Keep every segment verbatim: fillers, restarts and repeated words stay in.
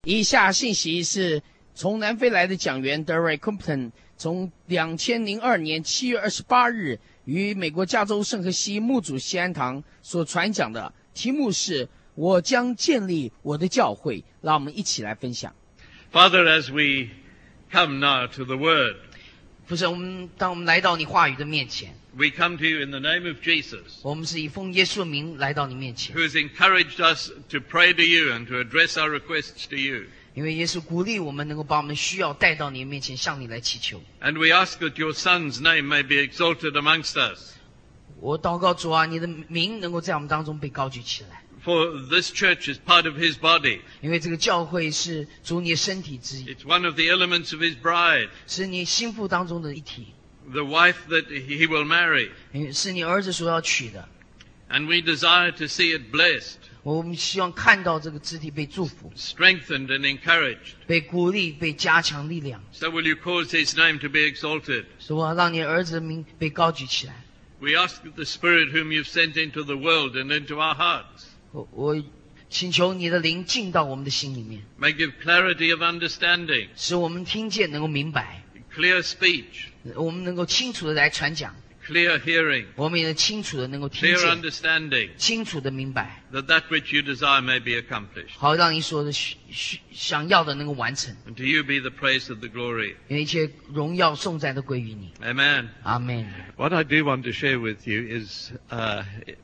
以下信息是从南非来的讲员 Derek Compton 从两千零二年七月二十八日于美国加州圣荷西牧主西安堂所传讲的，题目是我将建立我的教会。让我们一起来分享。 Father, as we come now to the Word, 父神，我们当我们来到你话语的面前， we come to you in the name of Jesus, 我们是以奉耶稣的名来到你面前， who has encouraged us to pray to you and to address our requests to you. 因为耶稣鼓励我们能够把我们的需要带到你的面前，向你来祈求。 And we ask that your Son's name may be exalted amongst us. 我祷告主啊，你的名能够在我们当中被高举起来， For this church is part of his body. 因为这个教会是主你的身体之一， It's one of the elements of his bride, 是你心腹当中的一体， the wife that he will marry. 因为是你儿子所要娶的。 And we desire to see it blessed, 我们希望看到这个肢体被祝福、 strengthened and encouraged. 被鼓励、被加强力量， So will you cause his name to be exalted? 是我让你儿子的名被高举起来。 We ask that the Spirit whom you've sent into the world and into our hearts 我我请求你的灵进到我们的心里面， may give clarity of understanding, 使我们听见能够明白， clear speech, 我们能够清楚的来传讲， clear hearing, 我们也能清楚的能够听 clear 见， understanding, 清楚的明白， that that which you desire may be accomplished. 好让你所有的需需想要的能够完成。 And to you be the praise of the glory. 因为一切荣耀颂赞都归于你。 Amen. 阿门。 What I do want to share with you is, uh,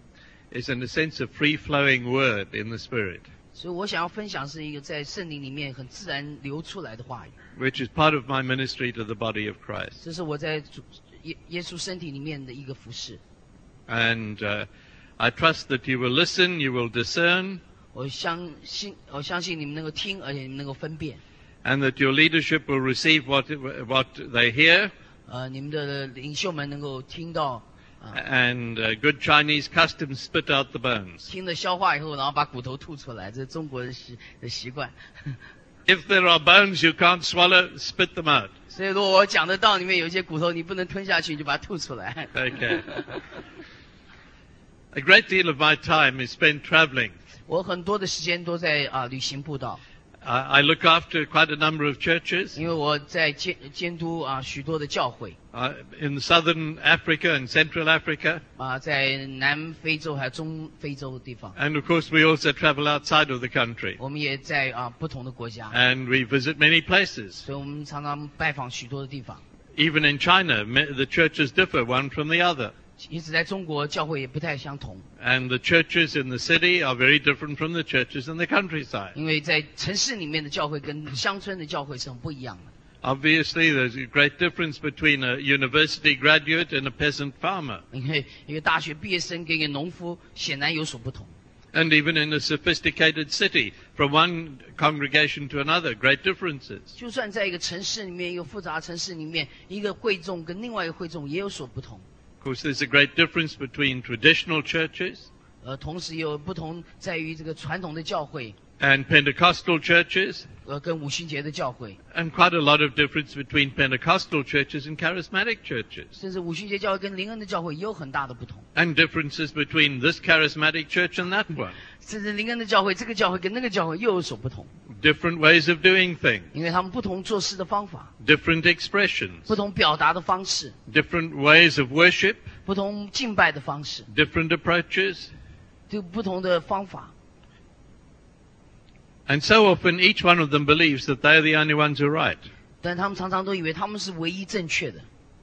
is in a sense a free-flowing word in the Spirit, 所以我想要分享是一个在圣灵里面很自然流出来的话语， which is part of my ministry to the body of Christ. 这是我在主耶耶稣身体里面的一个服饰。 And uh, I trust that you will listen, you will discern, 我相信，我相信你们能够听，而且你们能够分辨。 and that your leadership will receive what, what they hear. 呃，你们的领袖们能够听到，啊、 And uh, good Chinese custom, spit out the bones. 听了消化以后，然后把骨头吐出来，这是中国的习的习惯。 If there are bones you can't swallow, spit them out. 所以，如果我讲的道里面有一些骨头你不能吞下去，你就把它吐出来。 Okay. A great deal of my time is spent traveling. 我很多的时间都在啊、旅行步道， I, I look after quite a number of churches 因为我在监监督啊许多的教会 uh, in southern Africa and central Africa. 啊，在南非洲还有中非洲的地方， And of course we also travel outside of the country. 我们也在啊不同的国家， And we visit many places. 所以我们常常拜访许多的地方。 Even in China, ma- the churches differ one from the other. 因此，在中国教会也不太相同， And the churches in the city are very different from the churches in the countryside. 因为在城市里面的教会跟乡村的教会是很不一样的。 Obviously, there's a great difference between a university graduate and a peasant farmer. 因为一个大学毕业生跟一个农夫显然有所不同。 And even in a sophisticated city, from one congregation to another, great differences. 就算在一个城市里面，一个复杂的城市里面，一个会众跟另外一个会众也有所不同。 Of course, there's a great difference between traditional churches 呃，同时也有不同在于这个传统的教会， and Pentecostal churches, 呃，跟五旬节的教会， and quite a lot of difference between Pentecostal churches and charismatic churches, 甚至五旬节教会跟灵恩的教会也有很大的不同。 and differences between this charismatic church and that one. 甚至灵恩的教会，这个教会跟那个教会又有所不同， Different ways of doing things, 因为他们不同做事的方法， different expressions, 不同表达的方式， different ways of worship, 不同敬拜的方式， different approaches. 就不同的方法。 And so often each one of them believes that they're the only ones who are right. 但他们常常都以为他们是唯一正确的。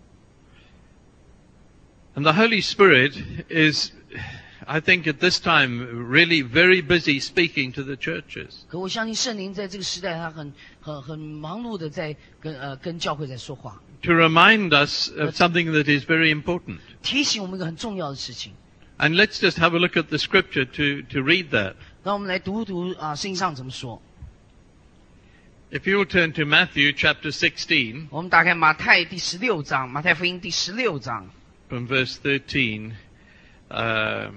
And the Holy Spirit is, I think at this time, really very busy speaking to the churches. 可我相信圣灵在这个时代，他很很很忙碌的在跟呃跟教会在说话， To remind us of something that is very important. 提醒我们一个很重要的事情。 And let's just have a look at the scripture to, to read that. 让我们来读一读啊，圣经上怎么说。 If you will turn to Matthew chapter sixteen, 我们打开马太第十六章，马太福音第十六章， from verse thirteen um,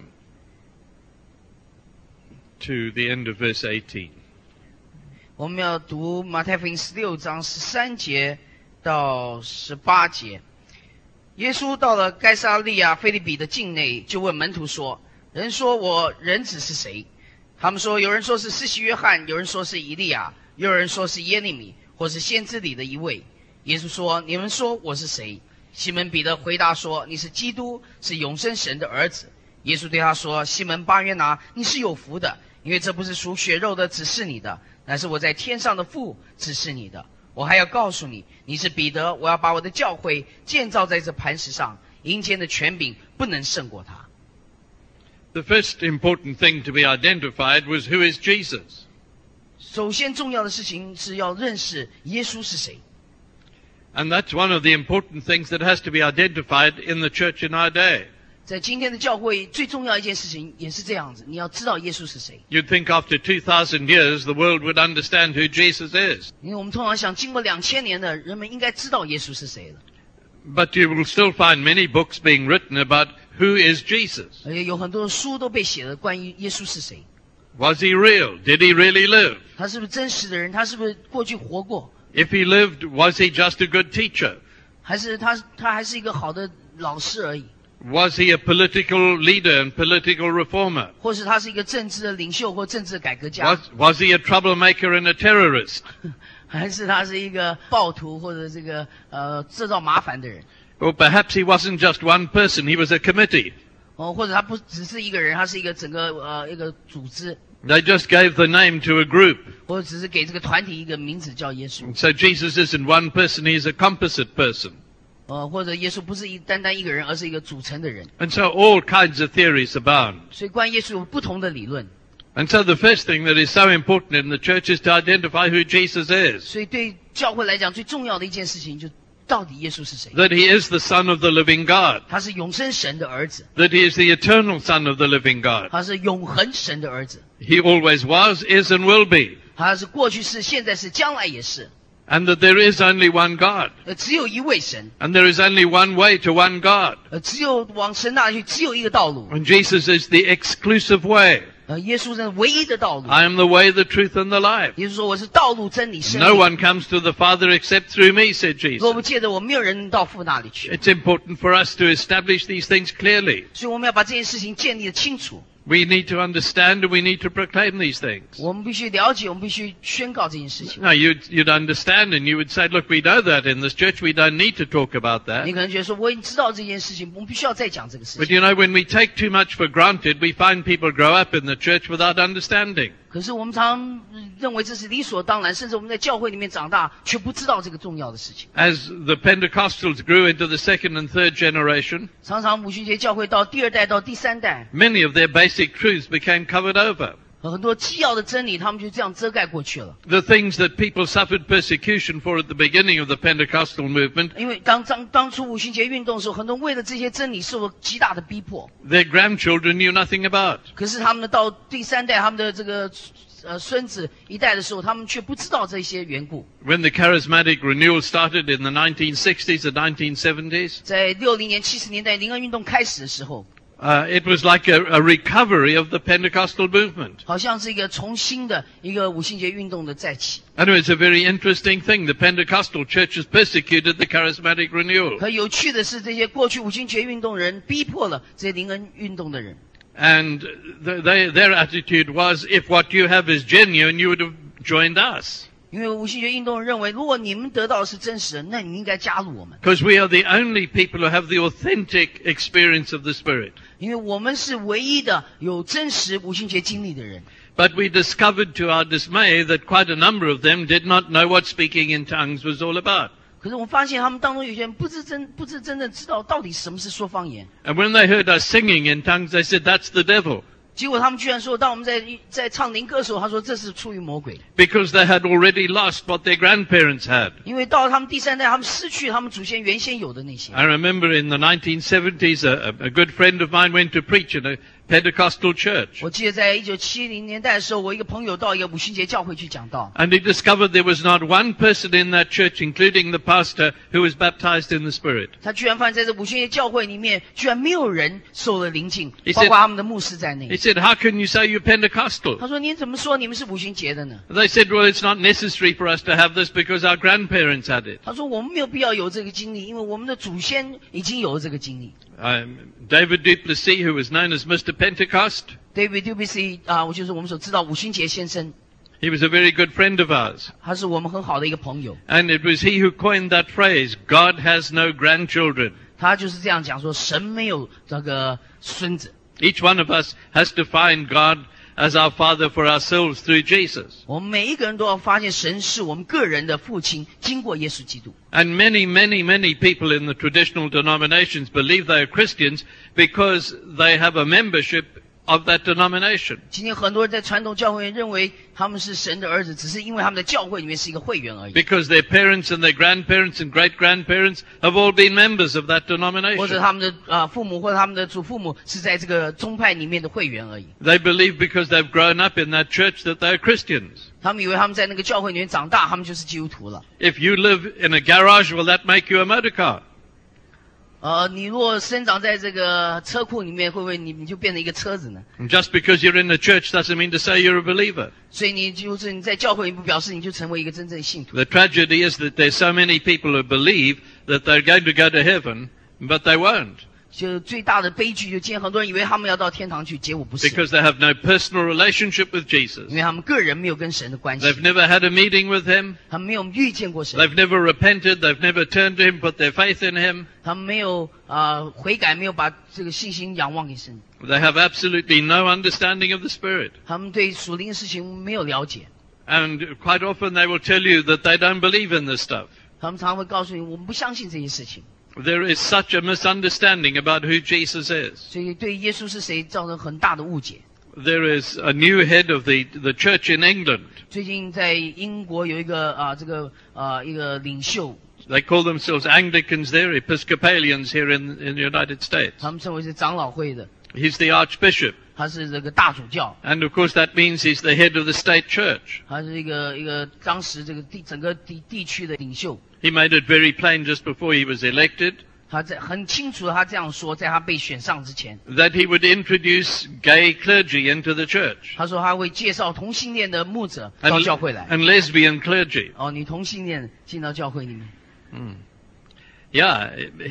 to the end of verse eighteen. 我们要读马太福音十六章十三节到十八节。耶稣到了该撒利亚腓立比的境内，就问门徒说：“人说我人子是谁？” 他们说，有人说是施洗约翰，有人说是以利亚，又有人说是耶利米，或是先知里的一位。耶稣说：你们说我是谁？西门彼得回答说：你是基督，是永生神的儿子。耶稣对他说：西门巴约拿，你是有福的，因为这不是属血肉的指示你的，乃是我在天上的父指示你的。我还要告诉你，你是彼得，我要把我的教会建造在这磐石上，阴间的权柄不能胜过他。 The first important thing to be identified was who is Jesus. 首先重要的事情是要认识耶稣是谁。 And that's one of the important things that has to be identified in the church in our day. 在今天的教会最重要一件事情也是这样子，你要知道耶稣是谁。 You'd think after two thousand years the world would understand who Jesus is. 因为我们通常想，经过两千年的人们应该知道耶稣是谁了。 But you will still find many books being written about who is Jesus. 而且有很多书都被写了关于耶稣是谁。 Was he real? Did he really live? 他是不是真实的人？他是不是过去活过？ If he lived, was he just a good teacher? 还是他他还是一个好的老师而已？ Was he a political leader and political reformer? 或是他是一个政治的领袖或政治的改革家？ Was, was he a troublemaker and a terrorist? 还是他是一个暴徒或者这个呃制造麻烦的人？ Or perhaps he wasn't just one person, he was a committee. 哦，或者他不只是一个人，他是一个整个呃一个组织， They just gave the name to a group. 或者只是给这个团体一个名字叫耶稣。 So Jesus isn't one person, he's a composite person. 呃，或者耶稣不是一单单一个人，而是一个组成的人。 And so all kinds of theories abound. 所以关于耶稣有不同的理论。 And so the first thing that is so important in the church is to identify who Jesus is. 所以对教会来讲，最重要的一件事情就到底耶稣是谁？ That he is the Son of the living God. 他是永生神的儿子， That he is the eternal Son of the living God. 他是永恒神的儿子， He always was, is and will be. 他是过去是，现在是，将来也是。 And that there is only one God. 呃，只有一位神， And there is only one way to one God. 呃，只有往神那里去，只有一个道路。 And Jesus is the exclusive way. 呃，耶稣是唯一的道路。 I am the way, the truth and the life. 耶稣说：“我是道路、真理、生 No 命。 one comes to the Father except through me, said 若不 Jesus. 借着我，没有人能到父那里去。 It's important for us to establish these things clearly. 所以我们要把这件事情建立的清楚。 We need to understand and we need to proclaim these things. 我们必须了解，我们必须宣告这件事情。 Now, you'd, you'd understand and you would say, look, we know that in this church. We don't need to talk about 你 that. 可能觉得说，我已经知道这件事情，我们必须要再讲这个事 But 情。 you know, when we take too much for granted, we find people grow up in the church without understanding. 可是我们常常认为这是理所当然，甚至我们在教会里面长大，却不知道这个重要的事情。 As the Pentecostals grew into the second and third generation, 常常五旬节教会到第二代到第三代， many of their basic truths became covered over. 很多基要的真理，他们就这样遮盖过去了。 The things that people suffered persecution for at the beginning of the Pentecostal movement, 因为当当当初五旬节运动的时候，很多人为了这些真理受了极大的逼迫。 their grandchildren knew nothing about. 可是他们到第三代，他们的这个呃孙子一代的时候，他们却不知道这些缘故。 When the charismatic renewal started in the nineteen sixties and nineteen seventies, 在六零年、七十年代灵恩运动开始的时候， uh, it was like a, a recovery of the Pentecostal movement. 好像是一个重新的一个五旬节运动的再起。 And it's a very interesting thing. The Pentecostal churches persecuted the charismatic renewal. 可有趣的是，这些过去五旬节运动人逼迫了这些灵恩运动的人。 And th- they, their attitude was, if what you have is genuine, you would have joined us. 因为五旬节运动人认为，如果你们得到的是真实的，那你们应该加入我们， Because we are the only people who have the authentic experience of the Spirit. 因为我们是唯一的有真实五旬节经历的人。 But we discovered to our dismay that quite a number of them did not know what speaking in tongues was all about. 可是我们发现他们当中有些人不是真不是真正知道到底什么是说方言。 And when they heard us singing in tongues, they said, that's the devil. 结果他们居然说，当我们在在唱灵歌的时候，他说这是出于魔鬼， Because they had already lost what their grandparents had. 因为到了他们第三代，他们失去他们祖先原先有的那些。 I remember in the nineteen seventies, a, a good friend of mine went to preach in a Pentecostal church. 我记得在一九七零年代的时候，我一个朋友到一个五旬节教会去讲道， And he discovered there was not one person in that church, including the pastor, who was baptized in the Spirit. 他居然发现在这五旬节教会里面，居然没有人受了灵浸 He，said- 包括他们的牧师在内 He。said, how can you say you're Pentecostal? 他说：“你怎么说你们是五旬节的呢 They said, well, it's not necessary for us to have this because our grandparents had it.？” 他说：“我们没有必要有这个经历，因为我们的祖先已经有了这个经历。” Um, David Duplessis, who was known as Mister Pentecost, David Duplessis 啊、呃，就是我们所知道五旬节先生， he was a very good friend of ours. 他是我们很好的一个朋友。 And it was he who coined that phrase, God has no grandchildren. 他就是这样讲说，神没有这个孙子。 Each one of us has to find God as our Father for ourselves through Jesus. 我们每一个人都要发现，神是我们个人的父亲，经过耶稣基督。 And many, many, many people in the traditional denominations believe they are Christians because they have a membership of that denomination. 今天很多人在传统教会认为他们是神的儿子，只是因为他们的教会里面是一个会员而已， Because their parents and their grandparents and great-grandparents have all been members of that 或者 denomination. 他们的啊、呃、父母或者他们的祖父母是在这个宗派里面的会员而已。 They believe because they've grown up in that church that they are Christians. 他们以为他们在那个教会里面长大，他们就是基督徒了。 If you live in a garage, will that make you a motor car? 呃，你如果生长在这个车库里面，会不会你你就变成一个车子呢？ And just because you're in the church doesn't mean to say you're a believer. 所以你就是你在教会，不表示你就成为一个真正的信徒。 The tragedy is that there's so many people who believe that they're going to go to heaven, but they won't. 就最大的悲剧，就今天很多人以为他们要到天堂去，结果不是， Because they have no personal relationship with 因 Jesus. 为他们个人没有跟神的关系， They've never had a meeting with him. 他们没有遇见过神， They've never repented. They've never turned to him, put their faith in him. 他们没有啊、呃、悔改，没有把这个信心仰望给神， They have absolutely no understanding of the Spirit. 他们对属灵的事情没有了解， And quite often they will tell you that they don't believe in this stuff. 他们常常会告诉你，我们不相信这些事情， There is such a misunderstanding about who Jesus is. 所以对耶稣是谁造成很大的误解。 There is a new head of the, the church in England. 最近在英国有一个啊、这个啊、一个领袖， They call themselves Anglicans there, Episcopalians here in, in the United States. 他们称为是长老会的， He's the Archbishop. 他是这个大主教， And of course that means he's the head of the state church. 他是一个一个当时这个地整个地地区的领袖。 He made it very plain just before he was elected 他在很清楚的，他这样说，在他被选上之前， that he would introduce gay clergy into the church 他说他会介绍同性恋的牧者到 and, 教会来。 and lesbian clergy. 哦，女同性恋进到教会里面， Yeah,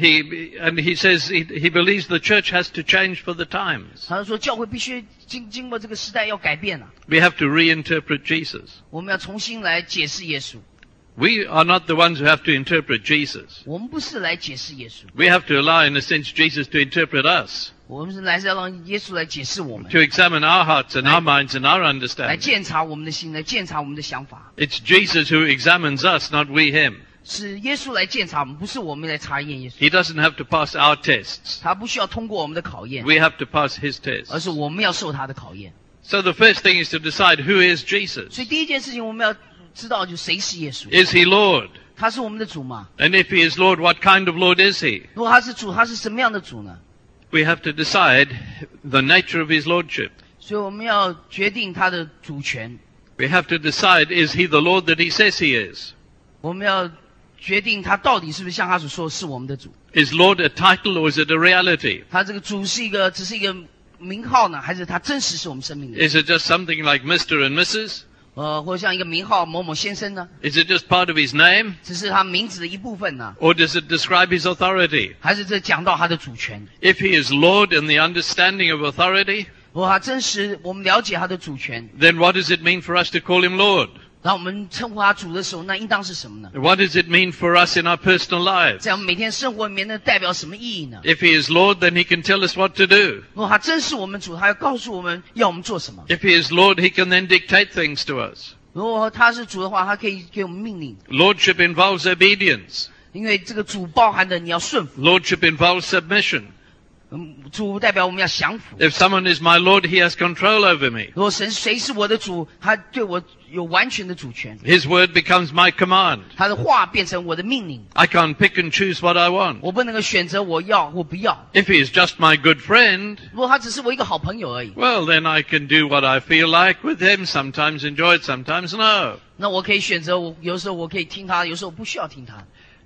he and he says he, he believes the church has to change for the times. 他说教会必须经经过这个时代要改变了， We have to reinterpret Jesus. 我们要重新来解释耶稣。 We are not the ones who have to interpret Jesus. 我们不是来解释耶稣， We have to allow, in a sense, Jesus to interpret us, 我们是来是要让耶稣来解释我们， to examine our hearts and our minds and our 来 understanding. 鉴察我们的心，来鉴察我们的想法。 It's Jesus who examines us, not we him. 是耶稣来鉴察我们，不是我们来查验耶稣。 He doesn't have to pass our tests. 他不需要通过我们的考验， We have to pass his 而 tests. 是我们要受他的考验。 So the first thing is to decide who is 所 Jesus. 以第一件事情我们要知道，就谁是耶稣？ Is he Lord? 他是我们的主嘛？ And if he is Lord, what kind of Lord is he? 如果他是主，他是什么样的主呢？ We have to decide the nature of his lordship. 所以我们要决定他的主权， We have to decide, is he the Lord that he says he is? 我们要决定他到底是不是像他所说的是我们的主。 Is Lord a title or is it a reality? 他这个主是一个只是一个名号呢，还是他真实是我们生命的？ Is it just something like Mister and Missus? 呃，或者像一个名号某某先生呢， Is it just part of his name? 只是他名字的一部分呢， Or does it describe his authority? 还是这讲到他的主权？ If he is Lord in the understanding of authority, 如果他真实，我们了解他的主权， then what does it mean for us to call him Lord? 当我们称呼他主的时候，那应当是什么呢？ What does it mean for us in our personal lives? 在我们每天生活里面，那代表什么意义呢？ If he is Lord, then he can tell us what to do. 如果他真是我们主，他要告诉我们要我们做什么。 If he is Lord, he can then dictate things to us. 如果他是主的话，他可以给我们命令， Lordship involves obedience. 因为这个主包含的你要顺服， Lordship involves submission. 嗯，主代表我们要降服。 If someone is my Lord, he has control over me. 如果神谁是我的主，他对我有完全的主权， His word becomes my command. 他的话变成我的命令， I can't pick and choose what I want. 我不能够选择我要或不要。 If he is just my good friend, 如果他只是我一个好朋友而已， well, then I can do what I feel like with him, sometimes enjoy it, sometimes no. 那我可以选择，我有时候我可以听他，有时候我不需要听他。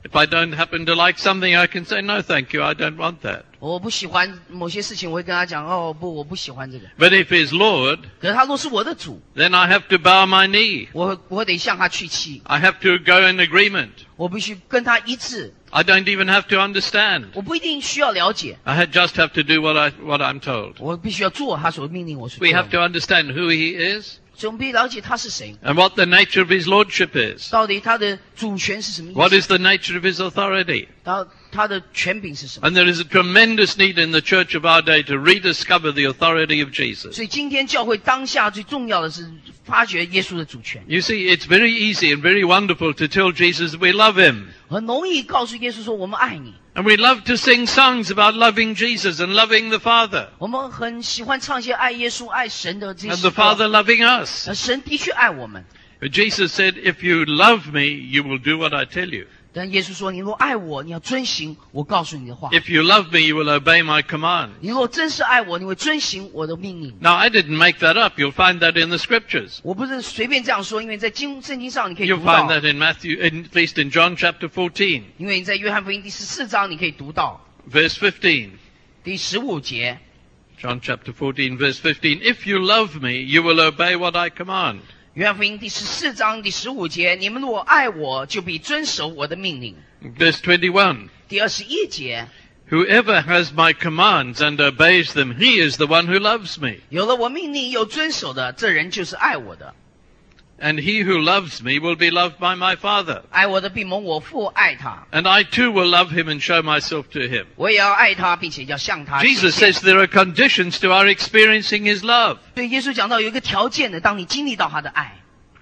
If I don't happen to like something, I can say, no, thank you, I don't want that. 我不喜欢某些事情，我会跟他讲，哦不，我不喜欢这个。 But if he's Lord, 可是他若是我的主， then I have to bow my knee. 我我得向他屈膝， I have to go in agreement. 我必须跟他一致， I don't even have to understand. 我不一定需要了解， I had just have to do what I what I'm told. 我必须要做他所命令我所做 We 的。 have to understand who he is 所以我们必须了解他是谁， and what the nature of his lordship is. 到底他的主权是什么意 What 思， is the nature of his authority? 他他的权柄是什么。 And there is a tremendous need in the church of our day to rediscover the authority of Jesus. 所以今天教会当下最重要的是发掘耶稣的主权， You see, it's very easy and very wonderful to tell Jesus we love him. 很容易告诉耶稣说我们爱你。 And we love to sing songs about loving Jesus and loving the Father. 我们很喜欢唱一些爱耶稣、爱神的这些 And 诗 the 歌。 Father loving us. 呃神的确爱我们， But Jesus said, if you love me, you will do what I tell you. 但耶稣说：“你若爱我，你要遵行我告诉你的话。 If you love me, you will obey my command. 你若真是爱我，你会遵行我的命令。 Now, I didn't make that up. You'll find that in the scriptures. 我不是随便这样说，因为在经圣经上你可以 You'll 读到 find，that in Matthew, in, at least in John chapter fourteen, 因为你在约翰福音第十四章你可以读到 verse fifteen. 第十五节。 John chapter fourteen, verse fifteen. If you love me, you will obey what I command. 约翰福音第十四章第十五节：你们若爱我，就必遵守我的命令。 Verse twenty-one. 第二十一节： Whoever has my commands and obeys them, he is the one who loves me. 有了我命令又遵守的，这人就是爱我的。 And he who loves me will be loved by my Father. 爱我的必蒙我父爱他， And I too will love him and show myself to him. 我也要爱他，并且要向他显 Jesus 现。 says there are conditions to our experiencing his love. 对耶稣讲到有一个条件的，当你经历到他的爱，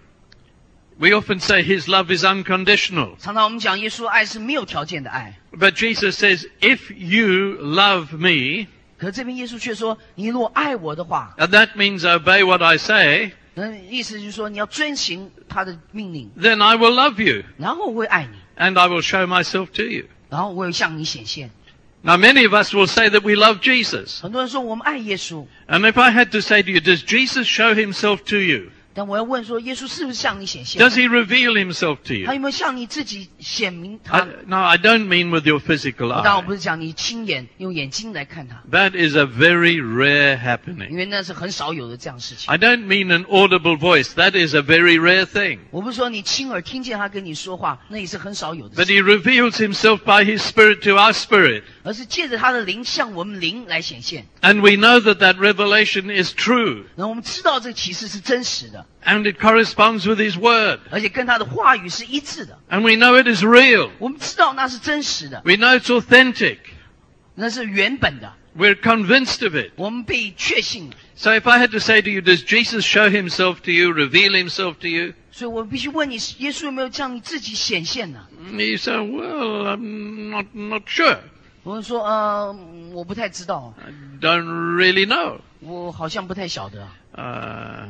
We often say his love is unconditional. 常常我们讲耶稣爱是没有条件的爱， But Jesus says, if you love me, 可是这边耶稣却说，你若爱我的话， and that means obey what I say, 那意思就是说你要遵行他的命令， then I will love you, 然后我会爱你， and I will show myself to you. 然后我会向你显现。 Now many of us will say that we love Jesus. 很多人说我们爱耶稣， And if I had to say to you, does Jesus show himself to you? 但我要问说，耶稣是不是向你显现？ Does he reveal himself to 他 you? 有没有向你自己显明 I, 他？ no, I don't mean with your physical 当然，我 eye. 不是讲你亲眼用眼睛来看他， That is a very rare 因 happening. 为那是很少有的这样的事情。 I don't mean an audible voice. That is a very rare thing. 我不是说你亲耳听见他跟你说话，那也是很少有的 But 事， he reveals himself by his Spirit to our spirit. 而是借着他的灵向我们灵来显现。 And we know that that revelation is true. 然后我们知道这个启示是真实的， And it corresponds with his word. 而且跟他的话语是一致的。 And we know it is real. 我们知道那是真实的， We know it's authentic. 那是原本的， We're convinced of it. 我们被确信了。 So if I had to say to you, does Jesus show himself to you, reveal himself to you? 所以我必须问你，耶稣有没有向你自己显现呢？ You say, well, I'm not, not sure. 我会说，呃，我不太知道， I don't really know. 我好像不太晓得， Uh,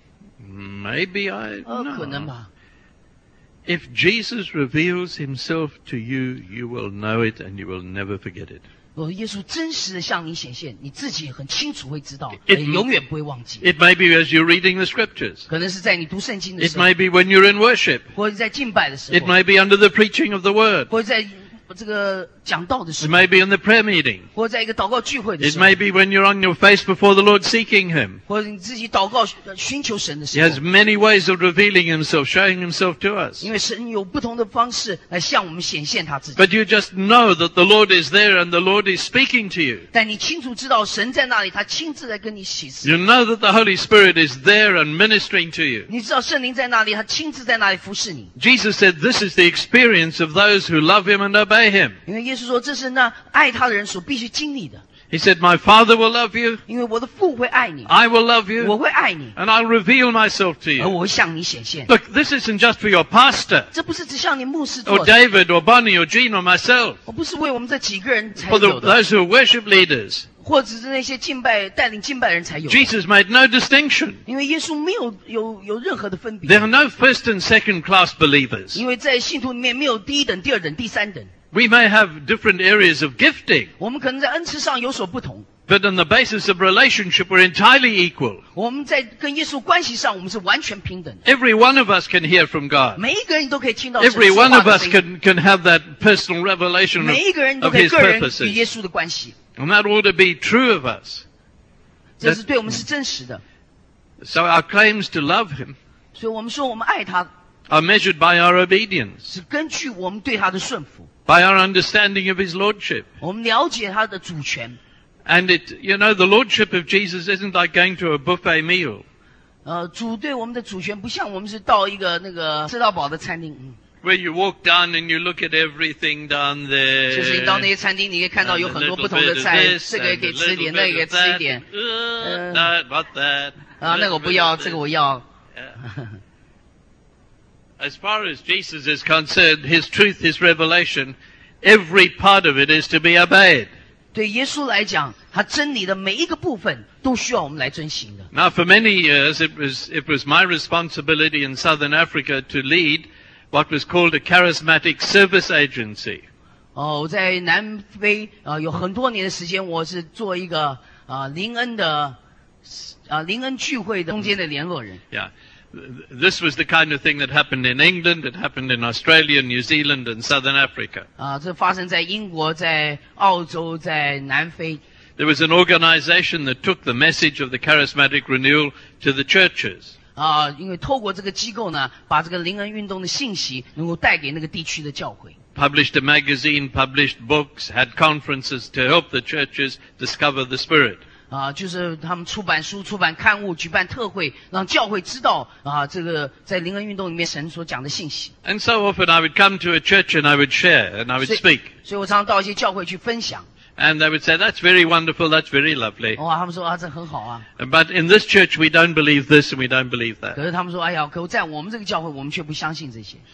maybe I 呃，可能 know. 吧。 If Jesus reveals himself to you, you will know it and you will never forget it. 如果耶稣真实的向你显现，你自己很清楚会知道， It- 也永远不会忘记。 It may be as you're reading the scriptures. 可能是在你读圣经的 It 时候， may be when you're in worship. 或者在敬拜的时 It 候， may be under the preaching of the word. 或者在这个讲道的 It 时候， may be in the prayer meeting. 或者在一个祷告聚会的 It 时候， may be when you're on your face before the Lord seeking him. 或者你自己祷告呃寻求神的 He 时 has 候， many ways of revealing himself, showing himself to us. 因为神有不同的方式来向我们显现他自己。 But you just know that the Lord is there and the Lord is speaking to you. 但你清楚知道神在那里，他亲自来跟你启示。 You know that the Holy Spirit is there and ministering to you. 你知道圣灵在那里，他亲自在那里服侍你。 Jesus said this is the experience of those who love him and obey him. 因为耶稣说，这是那爱他的人所必须经历的。 He said, my Father will love you, 因为我的父会爱你， I will love 我 you, 会爱你， and I'll reveal myself to 而 you. 我会向你显现。 Look, this isn't just for your pastor, 这不是只向你牧师 or 做的， David, or Bonnie, or Jean, or myself, 我不是为我们这几个人才 for the, 有的， those who are worship leaders. 或者是那些敬拜带领敬拜的人才有的。 Jesus made no distinction. 因为耶稣没有有有任何的分 There 别， are no first and second class believers. 因为在信徒里面没有第一等、第二等、第三等。 We may have different areas of gifting, 我们可能在恩赐上有所不同， But on the basis of relationship, we're entirely equal. 我们在跟耶稣关系上，我们是完全平等的。 Every one of us can hear from God. 每一个人都可以听到神 Every 说 one 话 of 的 us 声音。 can, can have that personal revelation 每一个人 of, 都 of 可以 His 个人与 purposes. 耶稣的关系， And that ought to be true of us. 这是对我们是真实的。 So our claims to love Him 所以我们说我们爱他， are measured by our obedience, 是根据我们对他的顺服， by our understanding of His Lordship. 我们了解他的主权。 And it, you know, the Lordship of Jesus isn't like going to a buffet meal. 呃，主对我们的主权不像我们是到一个那个吃到饱的餐厅，嗯， Where you walk down and you look at everything down 就是你到那 there. 些餐厅，你可以看到 And 有 a 很多 little 不同的 bit of 菜， this 这个也 and 可 a 以吃一 little 点，那个 bit 也可以 of 吃一 that. 点， Uh, that, what that. 啊，那个我不 little bit 要， of 这个 this. 我要。 Yeah. As far as Jesus is concerned, His truth, His revelation, every part of it is to be obeyed. 对耶稣来讲，他真理的每一个部分都需要我们来遵行的。 Now, for many years, it was, it was my responsibility in Southern Africa to lead what was called a charismatic service agency. 哦，我在南非啊、呃、有很多年的时间，我是做一个啊、呃、灵恩的啊、呃、灵恩聚会的中间的联络人。 Yeah. This was the kind of thing that happened in England, it happened in Australia, New Zealand, and Southern Africa. 啊、这发生在英国、在澳洲、在南非。 There was an organization that took the message of the charismatic renewal to the churches. 啊、因为透过这个机构呢，把这个灵恩运动的信息能够带给那个地区的教会。 Published a magazine, published books, had conferences to help the churches discover the Spirit. 啊、就是他们出版书、出版刊物、举办特会，让教会知道啊、这个在灵恩运动里面神所讲的信息。 And so often I would come to a church and I would share and I would 所以 speak. 所以我常常到一些教会去分享。 And they would say, that's very wonderful, that's very lovely. 哇，他们说啊，这很好啊。 But in this church we don't believe this and we don't believe 可 that. 是他们说，哎呀，可在我们这个教会，我们却不相信这些。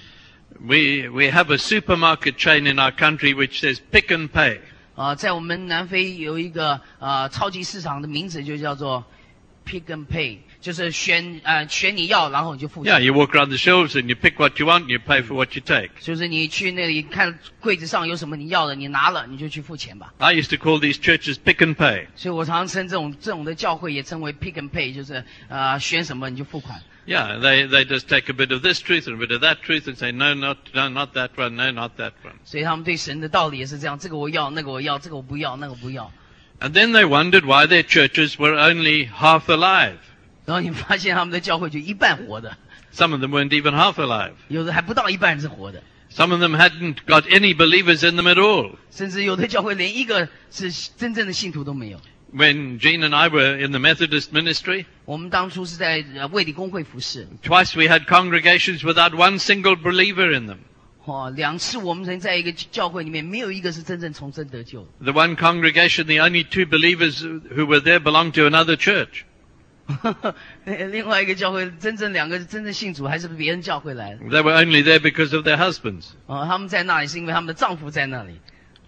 We, we have a supermarket chain in our country which says pick and pay. 啊、在我们南非有一个啊、超级市场的名字就叫做 Pick and Pay， 就是选呃选你要，然后你就付 Yeah, 钱。 you walk around the shelves and you pick what you want and you pay for what you take. 就是你去那里看柜子上有什么你要的，你拿了你就去付钱吧。 I used to call these churches pick and pay. 所以我常常称这种这种的教会也称为 Pick and Pay， 就是呃选什么你就付款。 Yeah, they, they just take a bit of this truth and a bit of that truth and say, no, not, no, not that one, no, not that one. 所以他们对神的道理也是这样，这个我要，那个我要，这个我不要，那个不要。 And then they wondered why their churches were only half alive. 然后你发现他们的教会就一半活的， Some of them weren't even half alive. 有的还不到一半是活的， Some of them hadn't got any believers in them at all. 甚至有的教会连一个是真正的信徒都没有。 When Jean and I were in the Methodist ministry, 我们当初是在呃卫理公会服侍， twice we had congregations without one single believer in them. 哦，两次我们曾在一个教会里面没有一个是真正重生得救的。 The one congregation, the only two believers who were there belonged to another church. 另外一个教会真正两个真正信主还是别人教会来的， They were only there because of their husbands. 哦，他们在那里是因为他们的丈夫在那里，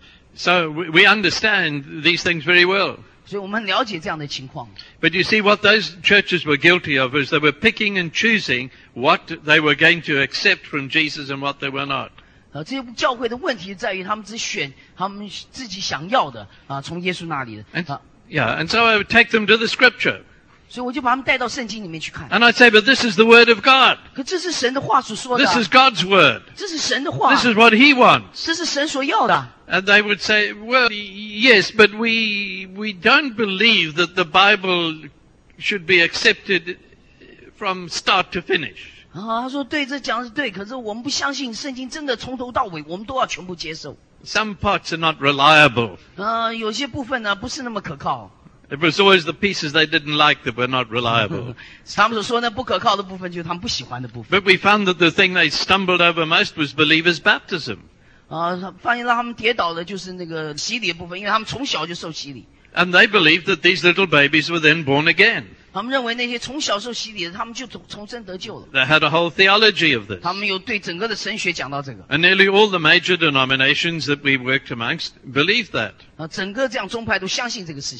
So we we understand these things very well. 所以我们很了解这样的情况。 But you see, what those churches were guilty of is they were picking and choosing what they were going to accept from Jesus and what they were not. 呃，这些教会的问题在于他们只选他们自己想要的啊，从耶稣那里的 And, 啊， yeah, and so I would take them to the scripture. 所以我就把他们带到圣经里面去看。 And I'd say, but this is the word of God. 可这是神的话所说的 This 啊， is God's word. 这是神的话， This is what He wants. 这是神所要的。 And they would say, well, y- yes, but we, we don't believe that the Bible should be accepted from start to finish. 啊，他说对，这讲的是对，可是我们不相信圣经真的从头到尾我们都要全部接受。 Some parts are not reliable. 啊，有些部分呢不是那么可靠。 It was always the pieces they didn't like that were not reliable. 他们所说呢不可靠的部分，就是他们不喜欢的部分。 But we found that the thing they stumbled over most was believers' baptism. 啊，发现让他们跌倒的就是那个洗礼的部分，因为他们从小就受洗礼。 And they believed that these little babies were then born again. 他们认为那些从小受洗礼的，他们就重重生得救了。 They had a whole theology of this. 他们有对整个的神学讲到这个 And nearly all the major denominations that we worked amongst believed that. 啊，整个这样宗派都相信这个事情。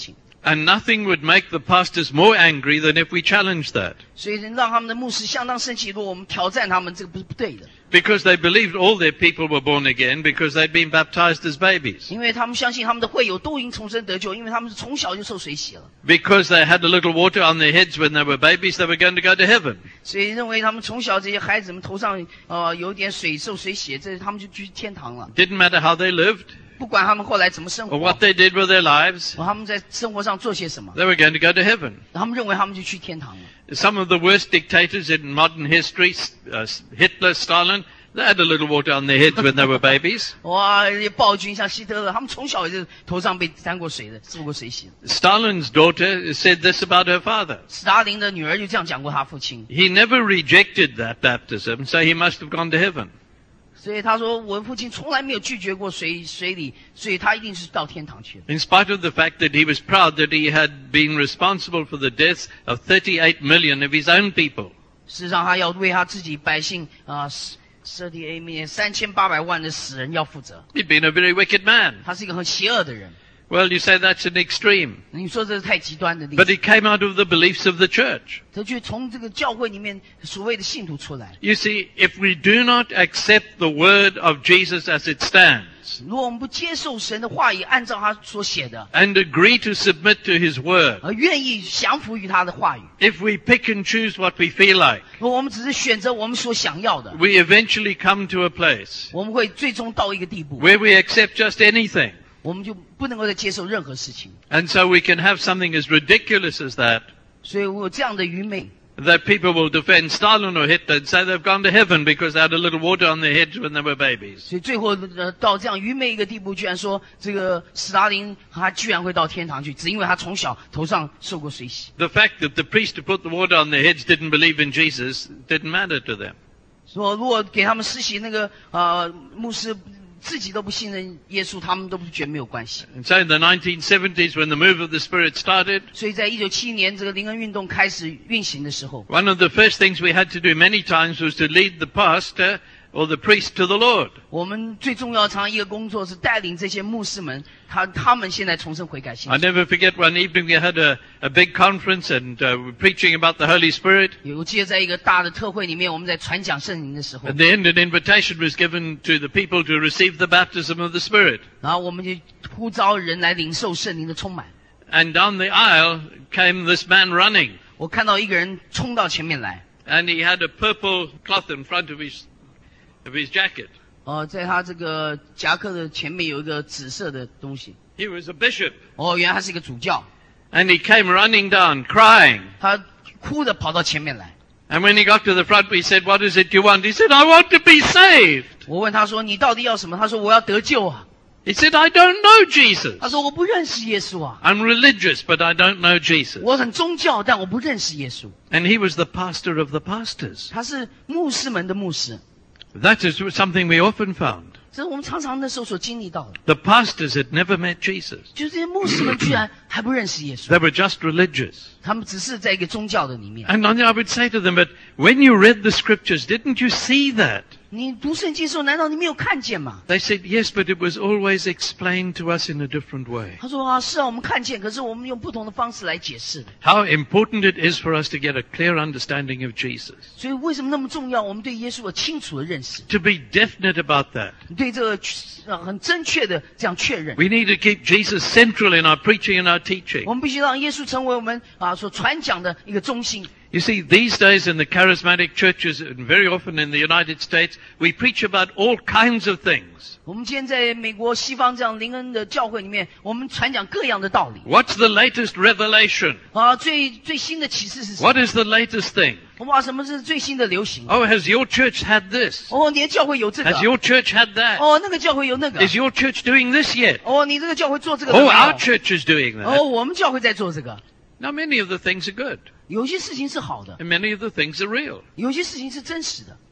And nothing would make the pastors more angry than if we challenged that. 所以让他们的牧师相当生气，如果我们挑战他们，这个不是不对的。 Because they believed all their people were born again because they'd been baptized as babies. 因为他们相信他们的会友都已经重生得救，因为他们是从小就受水洗了。 Because they had a little water on their heads when they were babies, they were going to go to heaven. 所以认为他们从小这些孩子们头上呃有点水受水洗，这他们就去天堂了。 Didn't matter how they lived 不管他们后来怎么生 or 活， what they did with their lives, 他们在生活上做些什么， they were going to go to heaven. 他们认为他们就去天堂了。 Some of the worst dictators in modern history, uh, Hitler, Stalin, they had a little water on their heads when they were babies. 哇，这些暴君像希特勒，他们从小也是头上被沾过水的，受过水洗的。 Stalin's daughter said this about her father. 斯大林的女儿就这样讲过他父亲， He never rejected that baptism, so he must have gone to heaven. 所以他说我父亲从来没有拒绝过水水礼，所以他一定是到天堂去了。 In spite of the fact that he was proud that he had been responsible for the deaths of thirty-eight million of his own people. 事实上，他要为他自己百姓啊，设立 A 面三千八百万的死人要负责。 He'd been a very wicked man. 他是一个很邪恶的人。 Well, you say that's an extreme. 你说这是太极端的例 But 子， it came out of the beliefs of the church. 他就从这个教会里面所谓的信徒出来。 You see, if we do not accept the word of Jesus as it stands 如果我们不接受神的话语，按照他所写的， and agree to submit to his word, 而愿意降服于他的话语， if we pick and choose what we feel like, 如果我们只是选择我们所想要的， we eventually come to a place 我们会最终到一个地步， where we accept just anything. 我们就不能够再接受任何事情。 And so we can have something as ridiculous as that, 所以我有这样的愚昧， that people will defend Stalin or Hitler and say they've gone to heaven because they had a little water on their heads when they were babies. 所以最后呃到这样愚昧一个地步，居然说这个斯大林他居然会到天堂去，只因为他从小头上受过水洗。 The fact that the priest who put the water on their heads didn't believe in Jesus didn't matter to them. 说如果给他们施洗那个呃牧师自己都不信任耶稣，他们都不觉得没有关系。 And so in the nineteen seventies, when the move of the Spirit started, 所以在一九七一年这个灵恩运动开始运行的时候， one of the first things we had to do many times was to lead the pastor or the priest to the Lord. 我们最重要常一个工作是带领这些牧师们，他他们现在重生悔改信 I 主。 never forget one evening we had a, a big conference and uh, we were preaching about the Holy Spirit. 有记得在一个大的特会里面，我们在传讲圣灵的时候 At，the end, an invitation was given to the people to receive the baptism of the Spirit. 然后我们就呼召人来领受圣灵的充满。 And down the aisle came this man running. 我看到一个人冲到前面来， And he had a purple cloth in front of his, of his jacket. 哦、在他这个夹克的前面有一个紫色的东西。 He was a bishop. 哦，原来他是一个主教， And he came running down, crying. 他哭着跑到前面来。 And when he got to the front, we said, "What is it you want?" He said, "I want to be saved." 我问他说：“你到底要什么？”他说：“我要得救啊。 He said, "I don't know Jesus. 他说：“我不认识耶稣啊， I'm religious, but I don't know Jesus." 我很宗教，但我不认识耶稣。 And he was the pastor of the pastors. 他是牧师们的牧师， That is something we often found. 这是我们常常那时候所经历到的。 The pastors had never met Jesus. 就是这些牧师们居然还不认识耶稣， They were just religious. 他们只是在一个宗教的里面。 And I would say to them, "But when you read the scriptures, didn't you see that?" 你读圣经的时候，难道你没有看见吗？ They said, "Yes, but it was always explained to us in a different way." 他说啊，是啊，我们看见，可是我们用不同的方式来解释的。 How important it is for us to get a clear understanding of Jesus. 所以为什么那么重要？我们对耶稣有清楚的认识， To be definite about that. 对这个呃很正确的这样确认。 We need to keep Jesus central in our preaching and our teaching. 我们必须让耶稣成为我们啊所传讲的一个中心。 You see, these days in the charismatic churches, and very often in the United States, we preach about all kinds of things. 我们今天在美国西方这样灵恩的教会里面，我们传讲各样的道理 What's the latest revelation? 啊。最最新的启示是什么？ What is the latest thing? 哇，什么是最新的流行？ Oh, has your church had this? 哦，你的教会有这个 Has。your church had that? 哦，那个教会有那个。 Is your church doing this yet? 哦，你这个教会做这个了 Oh, 没 our 有？ church is doing 哦， that. 我们教会在做这个。 Now, many of the things are good, 有些事情是好的， and many of the things are real. 有些事情是真实的。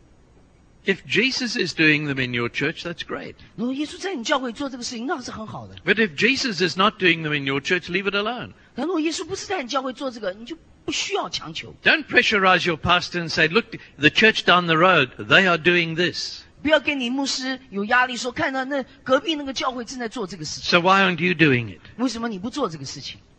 If Jesus is doing them in your church, that's great. 如果耶稣在你教会做这个事情，那是很好的。 But if Jesus is not doing them in your church, leave it alone. 但如果耶稣不是在你教会做这个，你就不需要强求。 Don't pressurize your pastor and say, "Look, the church down the road, they are doing this. 不要给你牧师有压力，说看到那隔壁那个教会正在做这个事情， So why aren't you doing it?" 为什么你不做这个事情？